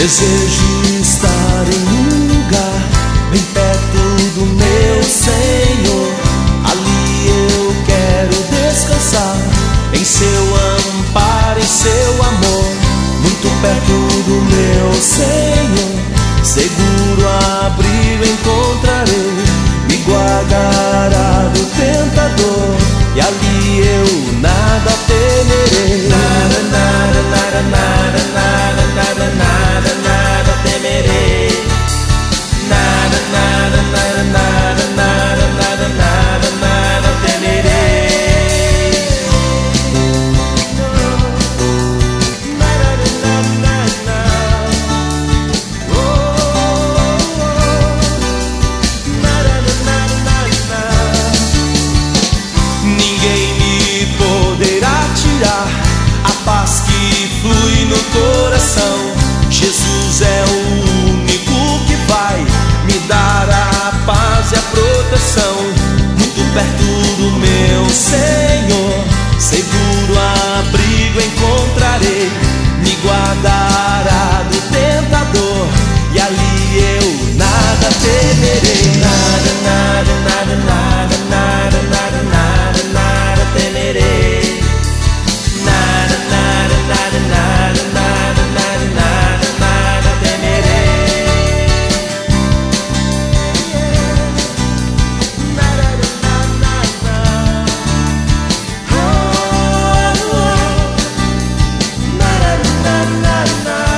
Desejo estar em um lugar bem perto do meu Senhor. Ali eu quero descansar em seu amparo, em seu amor. Muito perto do meu Senhor, seguro abrigo encontrarei. Me guardará do tentador e ali eu nada temerei. Nada, nada, nada, nada, nada, nada, nada, nada temerei. Nada, nada, nada, nada, nada, nada, nada, nada temerei. Ninguém me poderá tirar a paz que flui no coração. Jesus é o único que vai me dar a paz e a proteção. Muito perto do meu Senhor, seguro abrigo encontrarei. Me guardará do tentador e ali eu nada temerei. Nada, nada, nada, nada, nada, nada, nada, nada temerei. Nada, nada, nada, nada, nada, nada, nada, nada temerei. Nada, nada, nada. Oh, oh. Nada, nada, nada.